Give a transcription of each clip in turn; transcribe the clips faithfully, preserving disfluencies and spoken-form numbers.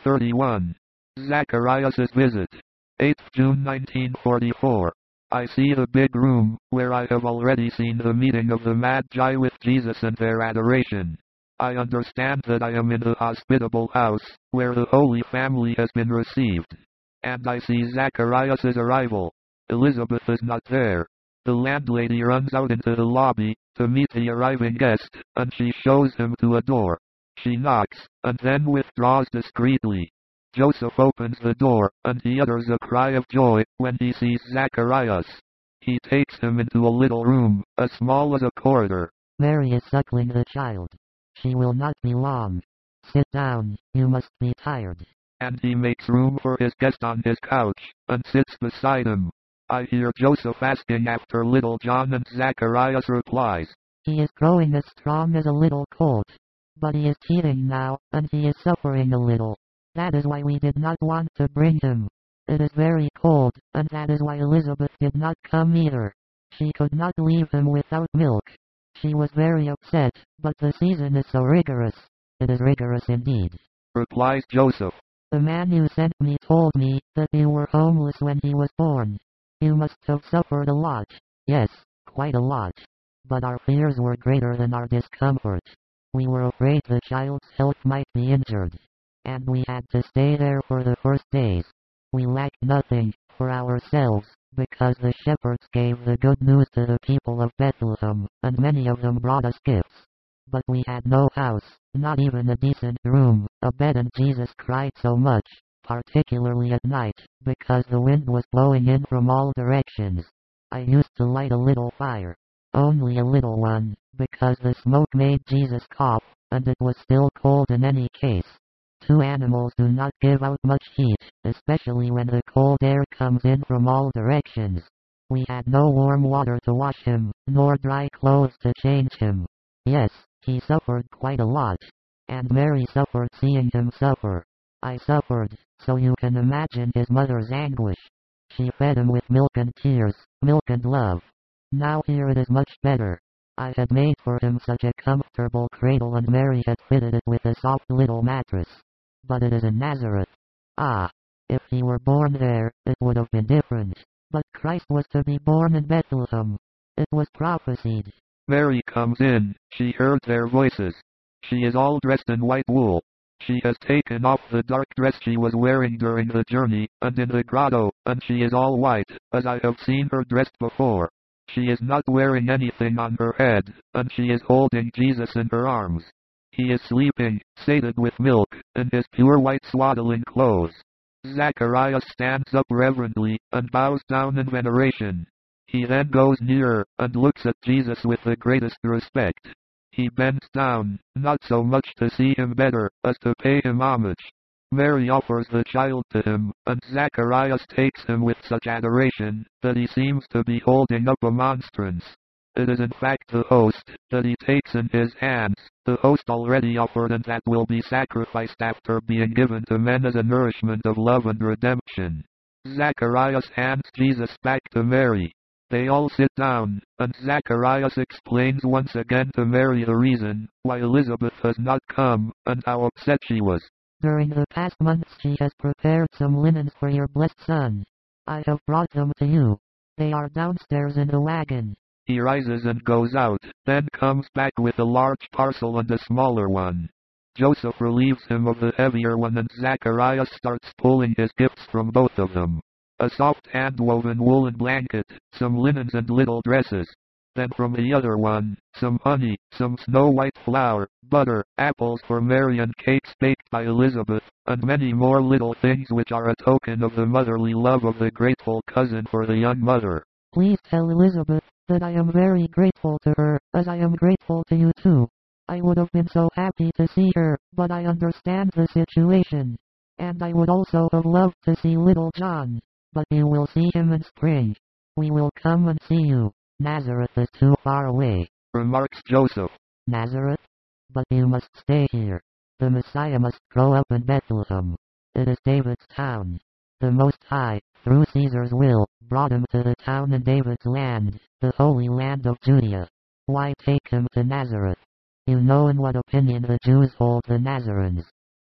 thirty-one. Zacharias' visit. eighth June nineteen forty-four. I see the big room, where I have already seen the meeting of the Magi with Jesus and their adoration. I understand that I am in the hospitable house, where the Holy Family has been received. And I see Zacharias' arrival. Elizabeth is not there. The landlady runs out into the lobby, to meet the arriving guest, and she shows him to a door. She knocks, and then withdraws discreetly. Joseph opens the door, and he utters a cry of joy, when he sees Zacharias. He takes him into a little room, as small as a corridor. Mary is suckling the child. She will not be long. Sit down, you must be tired. And he makes room for his guest on his couch, and sits beside him. I hear Joseph asking after little John, and Zacharias replies, He is growing as strong as a little colt. But he is teething now, and he is suffering a little. That is why we did not want to bring him. It is very cold, and that is why Elizabeth did not come either. She could not leave him without milk. She was very upset, but the season is so rigorous. It is rigorous indeed, replies Joseph. The man you sent me told me that you were homeless when he was born. You must have suffered a lot. Yes, quite a lot. But our fears were greater than our discomfort. We were afraid the child's health might be injured. And we had to stay there for the first days. We lacked nothing, for ourselves, because the shepherds gave the good news to the people of Bethlehem, and many of them brought us gifts. But we had no house, not even a decent room, a bed, and Jesus cried so much, particularly at night, because the wind was blowing in from all directions. I used to light a little fire. Only a little one, because the smoke made Jesus cough, and it was still cold in any case. Two animals do not give out much heat, especially when the cold air comes in from all directions. We had no warm water to wash him, nor dry clothes to change him. Yes, he suffered quite a lot. And Mary suffered seeing him suffer. I suffered, so you can imagine his mother's anguish. She fed him with milk and tears, milk and love. Now here it is much better. I had made for him such a comfortable cradle, and Mary had fitted it with a soft little mattress. But it is in Nazareth. Ah, if he were born there, it would have been different. But Christ was to be born in Bethlehem. It was prophesied. Mary comes in. She heard their voices. She is all dressed in white wool. She has taken off the dark dress she was wearing during the journey, and in the grotto, and she is all white, as I have seen her dressed before. She is not wearing anything on her head, and she is holding Jesus in her arms. He is sleeping, sated with milk, in his pure white swaddling clothes. Zacharias stands up reverently, and bows down in veneration. He then goes nearer, and looks at Jesus with the greatest respect. He bends down, not so much to see him better, as to pay him homage. Mary offers the child to him, and Zacharias takes him with such adoration, that he seems to be holding up a monstrance. It is in fact the host, that he takes in his hands, the host already offered and that will be sacrificed after being given to men as a nourishment of love and redemption. Zacharias hands Jesus back to Mary. They all sit down, and Zacharias explains once again to Mary the reason why Elizabeth has not come, and how upset she was. During the past months she has prepared some linens for your blessed son. I have brought them to you. They are downstairs in the wagon. He rises and goes out, then comes back with a large parcel and a smaller one. Joseph relieves him of the heavier one, and Zacharias starts pulling his gifts from both of them. A soft hand-woven woolen blanket, some linens and little dresses. Then from the other one, some honey, some snow-white flour, butter, apples for Mary, and cakes baked by Elizabeth, and many more little things which are a token of the motherly love of the grateful cousin for the young mother. Please tell Elizabeth that I am very grateful to her, as I am grateful to you too. I would have been so happy to see her, but I understand the situation. And I would also have loved to see little John. But you will see him in spring. We will come and see you. Nazareth is too far away, remarks Joseph. Nazareth? But you must stay here. The Messiah must grow up in Bethlehem. It is David's town. The Most High, through Caesar's will, brought him to the town in David's land, the holy land of Judea. Why take him to Nazareth? You know in what opinion the Jews hold the Nazarenes.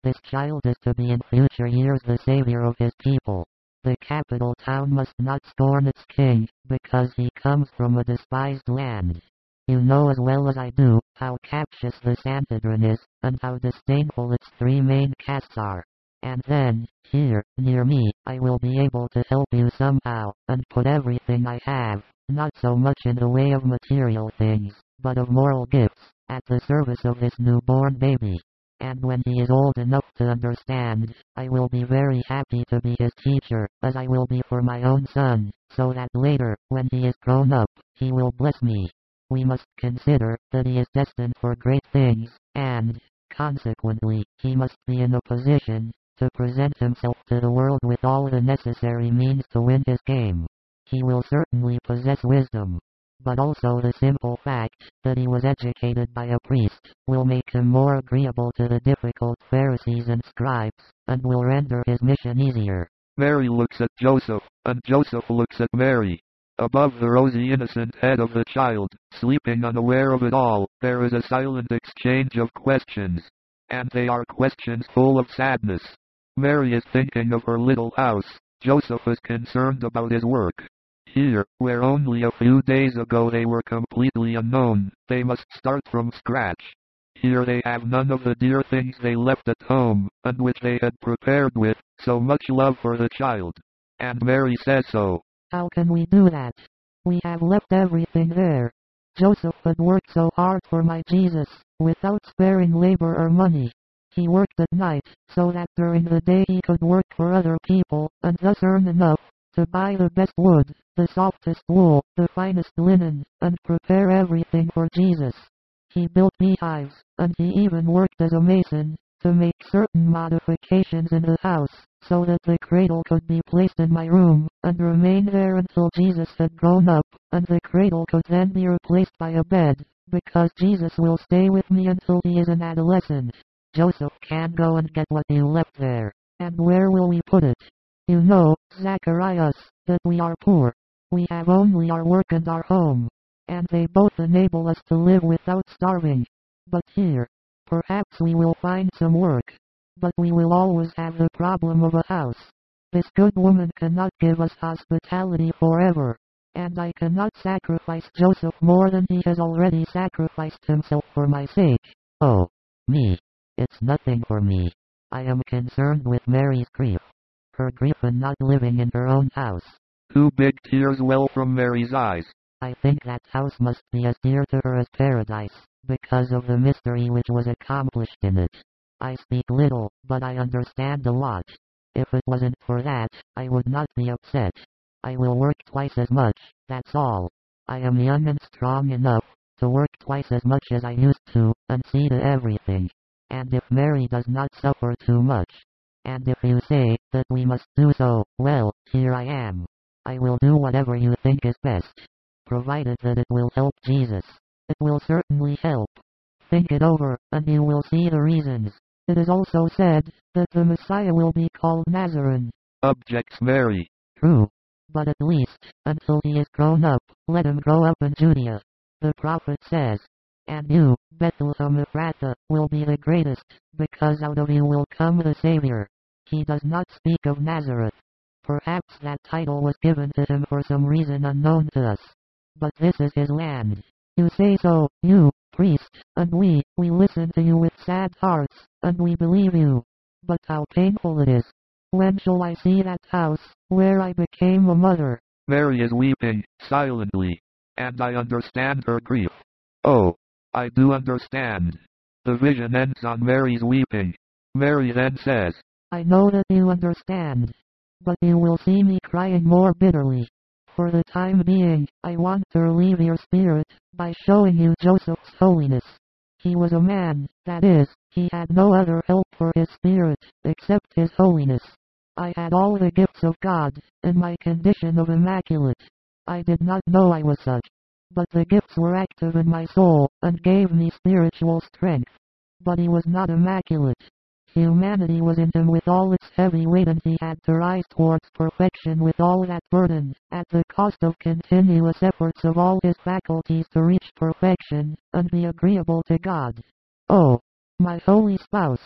This child is to be in future years the savior of his people. The capital town must not scorn its king, because he comes from a despised land. You know as well as I do, how captious the Sanhedrin is, and how disdainful its three main castes are. And then, here, near me, I will be able to help you somehow, and put everything I have, not so much in the way of material things, but of moral gifts, at the service of this newborn baby. And when he is old enough to understand, I will be very happy to be his teacher, as I will be for my own son, so that later, when he is grown up, he will bless me. We must consider that he is destined for great things, and, consequently, he must be in a position to present himself to the world with all the necessary means to win his game. He will certainly possess wisdom, but also the simple fact that he was educated by a priest will make him more agreeable to the difficult Pharisees and scribes, and will render his mission easier. Mary looks at Joseph, and Joseph looks at Mary. Above the rosy innocent head of the child, sleeping unaware of it all, there is a silent exchange of questions. And they are questions full of sadness. Mary is thinking of her little house. Joseph is concerned about his work. Here, where only a few days ago they were completely unknown, they must start from scratch. Here they have none of the dear things they left at home, and which they had prepared with so much love for the child. And Mary says so. How can we do that? We have left everything there. Joseph had worked so hard for my Jesus, without sparing labor or money. He worked at night, so that during the day he could work for other people, and thus earn enough to buy the best wood, the softest wool, the finest linen, and prepare everything for Jesus. He built beehives, and he even worked as a mason, to make certain modifications in the house, so that the cradle could be placed in my room, and remain there until Jesus had grown up, and the cradle could then be replaced by a bed, because Jesus will stay with me until he is an adolescent. Joseph can go and get what you left there. And where will we put it? You know, Zacharias, that we are poor. We have only our work and our home, and they both enable us to live without starving. But here, perhaps we will find some work. But we will always have the problem of a house. This good woman cannot give us hospitality forever, and I cannot sacrifice Joseph more than he has already sacrificed himself for my sake. Oh, me. It's nothing for me. I am concerned with Mary's grief. Her grief in not living in her own house. Two big tears well from Mary's eyes. I think that house must be as dear to her as paradise, because of the mystery which was accomplished in it. I speak little, but I understand a lot. If it wasn't for that, I would not be upset. I will work twice as much, that's all. I am young and strong enough to work twice as much as I used to, and see to everything. And if Mary does not suffer too much, and if you say that we must do so, well, here I am. I will do whatever you think is best, provided that it will help Jesus. It will certainly help. Think it over, and you will see the reasons. It is also said that the Messiah will be called Nazarene. Objects Mary. True. But at least, until he is grown up, let him grow up in Judea. The prophet says, and you, Bethlehem Ephrathah, will be the greatest, because out of you will come the Savior. He does not speak of Nazareth. Perhaps that title was given to him for some reason unknown to us. But this is his land. You say so, you, priest, and we, we listen to you with sad hearts, and we believe you. But how painful it is. When shall I see that house, where I became a mother? Mary is weeping, silently, and I understand her grief. Oh, I do understand. The vision ends on Mary's weeping. Mary then says, I know that you understand, but you will see me crying more bitterly. For the time being, I want to relieve your spirit by showing you Joseph's holiness. He was a man, that is, he had no other help for his spirit, except his holiness. I had all the gifts of God, in my condition of immaculate. I did not know I was such. But the gifts were active in my soul, and gave me spiritual strength. But he was not immaculate. Humanity was in him with all its heavy weight, and he had to rise towards perfection with all that burden, at the cost of continuous efforts of all his faculties to reach perfection, and be agreeable to God. Oh, my holy spouse!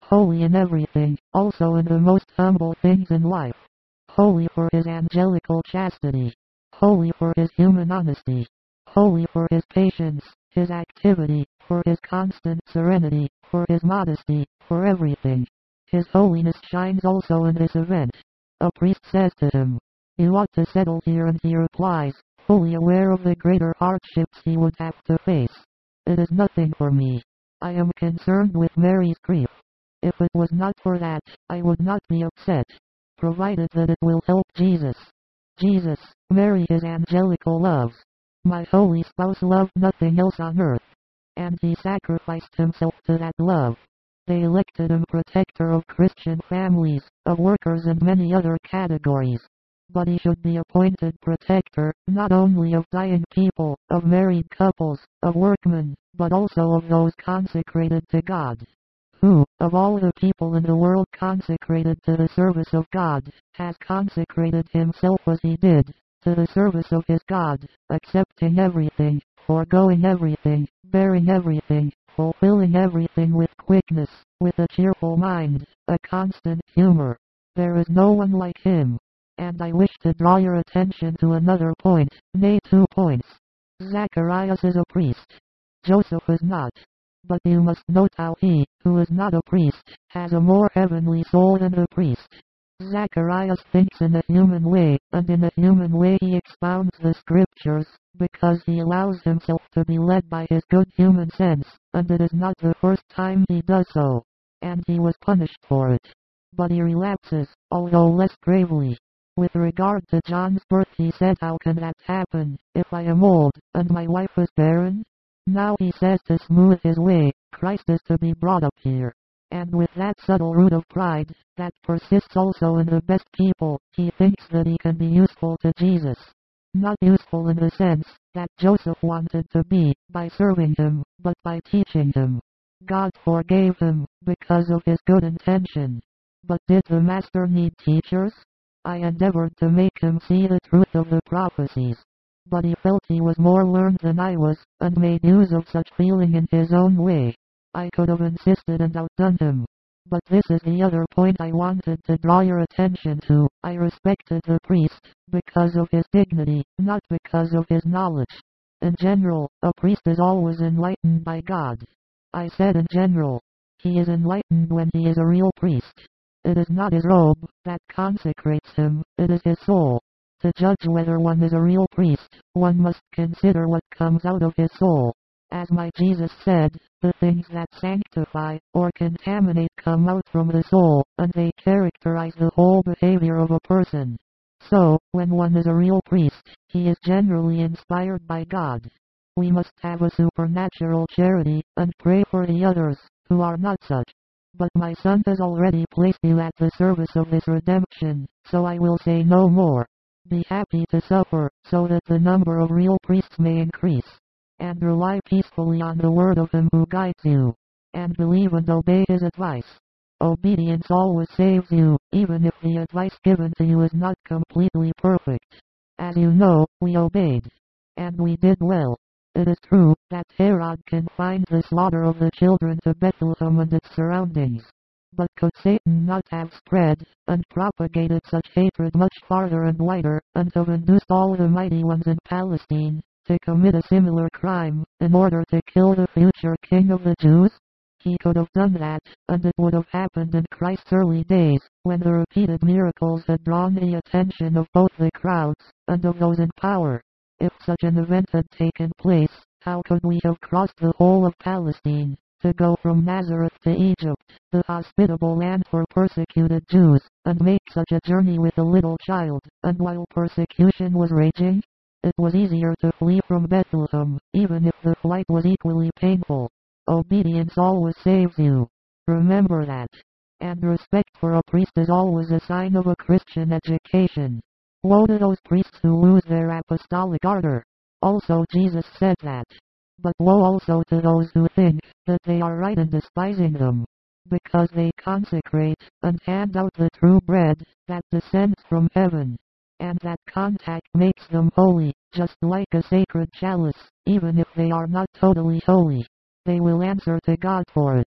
holy in everything, also in the most humble things in life. Holy for his angelical chastity, holy for his human honesty, holy for his patience, his activity, for his constant serenity, for his modesty, for everything. His holiness shines also in this event. A priest says to him, "You ought to settle here," and he replies, fully aware of the greater hardships he would have to face, "It is nothing for me. I am concerned with Mary's grief. If it was not for that, I would not be upset, provided that it will help Jesus. Jesus, Mary his angelical loves. My holy spouse loved nothing else on earth, and he sacrificed himself to that love. They elected him protector of Christian families, of workers and many other categories. But he should be appointed protector, not only of dying people, of married couples, of workmen, but also of those consecrated to God. Who, of all the people in the world consecrated to the service of God, has consecrated himself as he did, to the service of his God, accepting everything, foregoing everything, bearing everything, fulfilling everything with quickness, with a cheerful mind, a constant humor. There is no one like him. And I wish to draw your attention to another point, nay two points. Zacharias is a priest. Joseph is not. But you must note how he, who is not a priest, has a more heavenly soul than the priest. Zacharias thinks in a human way, and in a human way he expounds the scriptures, because he allows himself to be led by his good human sense, and it is not the first time he does so. And he was punished for it. But he relapses, although less gravely. With regard to John's birth he said, "How can that happen, if I am old, and my wife is barren?" Now he says, to smooth his way, Christ is to be brought up here. And with that subtle root of pride, that persists also in the best people, he thinks that he can be useful to Jesus. Not useful in the sense that Joseph wanted to be, by serving him, but by teaching him. God forgave him, because of his good intention. But did the Master need teachers? I endeavored to make him see the truth of the prophecies. But he felt he was more learned than I was, and made use of such feeling in his own way. I could have insisted and outdone him. But this is the other point I wanted to draw your attention to. I respected the priest, because of his dignity, not because of his knowledge. In general, a priest is always enlightened by God. I said in general. He is enlightened when he is a real priest. It is not his robe that consecrates him, it is his soul. To judge whether one is a real priest, one must consider what comes out of his soul. As my Jesus said, the things that sanctify or contaminate come out from the soul, and they characterize the whole behavior of a person. So, when one is a real priest, he is generally inspired by God. We must have a supernatural charity, and pray for the others, who are not such. But my Son has already placed you at the service of this redemption, so I will say no more. Be happy to suffer, so that the number of real priests may increase. And rely peacefully on the word of him who guides you. And believe and obey his advice. Obedience always saves you, even if the advice given to you is not completely perfect. As you know, we obeyed. And we did well. It is true that Herod confined the slaughter of the children to Bethlehem and its surroundings. But could Satan not have spread and propagated such hatred much farther and wider, and have induced all the mighty ones in Palestine to commit a similar crime, in order to kill the future king of the Jews? He could have done that, and it would have happened in Christ's early days, when the repeated miracles had drawn the attention of both the crowds and of those in power. If such an event had taken place, how could we have crossed the whole of Palestine, to go from Nazareth to Egypt, the hospitable land for persecuted Jews, and make such a journey with a little child, and while persecution was raging? It was easier to flee from Bethlehem, even if the flight was equally painful. Obedience always saves you. Remember that. And respect for a priest is always a sign of a Christian education. Woe to those priests who lose their apostolic ardor. Also Jesus said that. But woe also to those who think that they are right in despising them, because they consecrate and hand out the true bread that descends from heaven, and that contact makes them holy, just like a sacred chalice. Even if they are not totally holy, they will answer to God for it.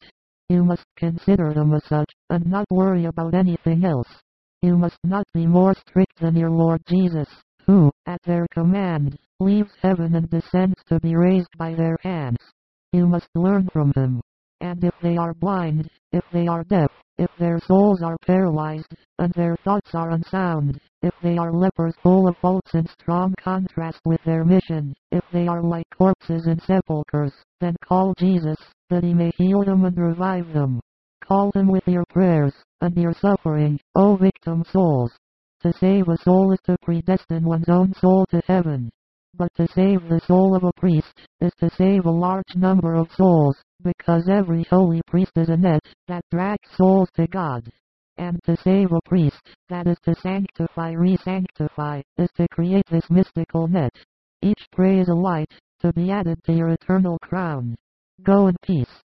You must consider them as such, and not worry about anything else. You must not be more strict than your Lord Jesus, who, at their command, leaves heaven and descends to be raised by their hands. You must learn from him. And if they are blind, if they are deaf, if their souls are paralyzed, and their thoughts are unsound, if they are lepers full of faults in strong contrast with their mission, if they are like corpses in sepulchres, then call Jesus, that he may heal them and revive them. Call him with your prayers, and your suffering, O victim souls. To save a soul is to predestine one's own soul to heaven. But to save the soul of a priest, is to save a large number of souls, because every holy priest is a net, that drags souls to God. And to save a priest, that is to sanctify re-sanctify, is to create this mystical net. Each prayer is a light, to be added to your eternal crown. Go in peace.